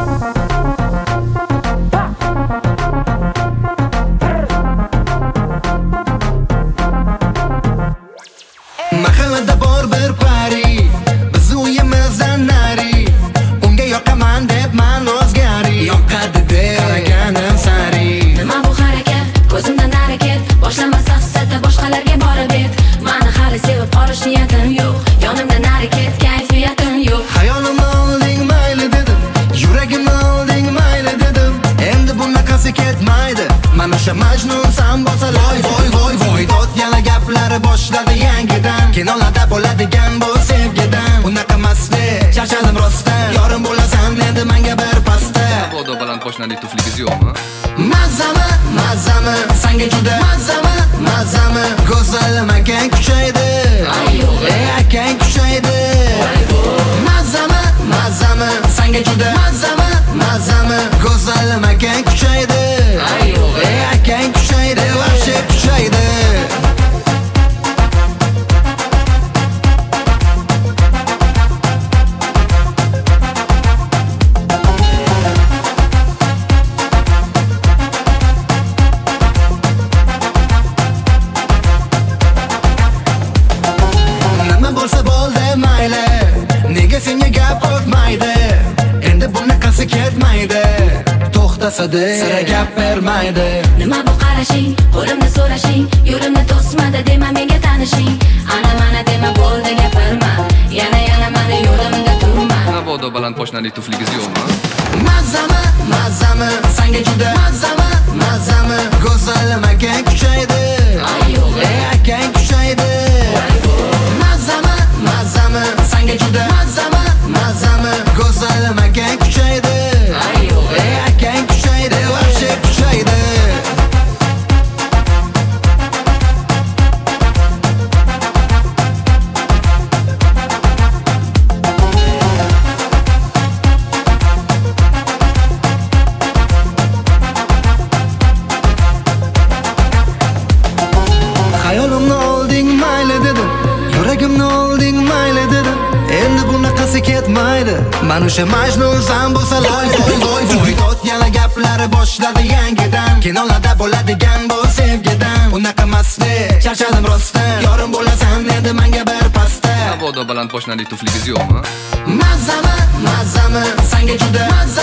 Mahallada bor bir pari, biz uyimizdan nari. Unga yoqaman deb man o'zgari, yoqadi deb qaraganim sari. Nima bu harakat, ko'zimdan harakat, boshlamasa hissatda boshqalarga borib et. Mani hali sevib qolish niyatim yo'q, yonimdan harakat, kayfiyatim yo'q. Hayolimni olding mayli dedim, yuragimni olding mayli dedim. Endi bunaqasi ketmaydi, mana o'sha majnunsan bo'lsa voy voy voy voy. Dod yana gaplari boshladi yangidan, kinolarda bo'ladigan bu sevgidan. Unaqa masli, charchadim rostdan, yorim bo'lasan endi menga bir pasta. Bodo baland poshnali tufligiz yo'qmi? Mazami, mazami, senga juda mazami, mazami. Go'zalim akang kuchaydi, akang kuchaydi. Mazami, mazami, senga juda mazami, mazami. Go'zalim akang kuchaydi, akang kuchaydi, вообще kuchaydi. Bo'lsa bo'ldi mayli, nega senga gap o'tmaydi? Endi bunaqasi ketmaydi, to'xtasada sira gap bermaydi. Nima bu qarashing, qo'limni so'rashing, yo'limni to'smadi dema menga tanishing. Ana mana dema bo'ldi gapirma, yana mani yo'limda turma. Bodo baland poshnali tufligiz yo'qmi? Mazami, mazami, senga juda mazami, mazami. Go'zalim akang kuchaydi, akang kuchaydi. Mazami, mazami, senga juda mazami, mazami. Go'zalim akang kuchaydi, akang kuchaydi, вообще kuchaydi. Hayolimni olding mayli dedim, yuragimni olding mayli dedim. Endi bunaqasi ketmaydi, mana o'sha majnunsan bo'lsa voy voy voy voy. Dod yana gaplari boshladi yangidan, kinolarda bo'ladigan bu sevgidan. Unaqa masli, charchadim rostdan, yorim bo'lasan endi menga bir pasta. Bodo baland poshnali tufligiz yo'qmi? Mazami, mazami, senga juda mazami.